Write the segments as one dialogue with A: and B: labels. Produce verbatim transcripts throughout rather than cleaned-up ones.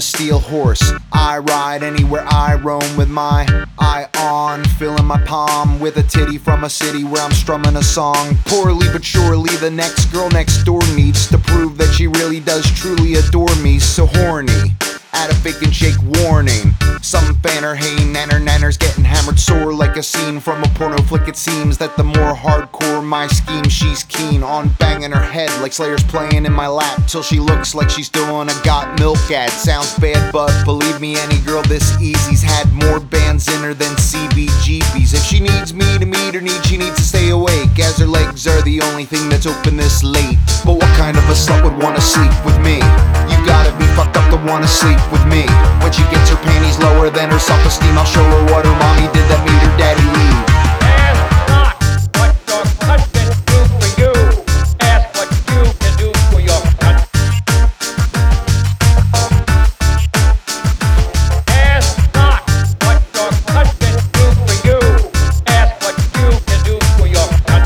A: steel horse. I ride anywhere I roam with my eye on, filling my palm with a titty from a city where I'm strumming a song. Poorly but surely the next girl next door needs to prove that she really does truly adore me. So horny, at a fake and shake warning. Some fan her, hey nanner nanner's getting hammered sore like a scene from a porno flick. It seems that the more hardcore my scheme, she's keen on banging her head like Slayer's playing in my lap till she looks like she's doing a got milk ad. Sounds bad, but believe me, any girl this easy's had more bands in her than C B G B's. If she needs me to meet her needs, she needs to stay awake, as her legs are the only thing that's open this late. But what kind of a slut would wanna sleep with me? You gotta be fucked up to wanna sleep with me. When she gets her panties lower than her self-esteem, I'll show her what her mommy did that made her daddy leave.
B: Ask not what your husband do for you. Ask what you can do for your husband. Ask not what your husband do for you. Ask what you can do for your husband.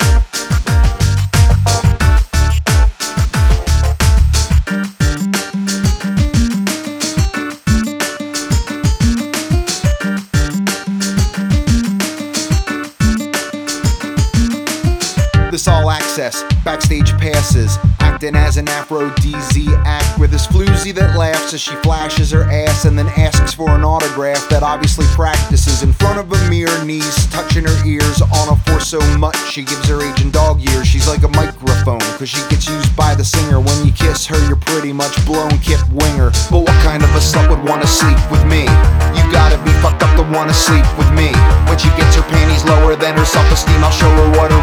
A: This all access, backstage passes, acting as an aphrodisiac with this floozy that laughs as she flashes her ass and then asks for an autograph that obviously practices in front of a mirror, knees touching her ears on a force so much she gives her age in dog years. She's like a microphone, cause she gets used by the singer. When you kiss her, you're pretty much blown Kip Winger. But what kind of a slut would wanna sleep with me? You gotta be fucked up to wanna sleep with me. When she gets her panties lower than her self-esteem, I'll show her what her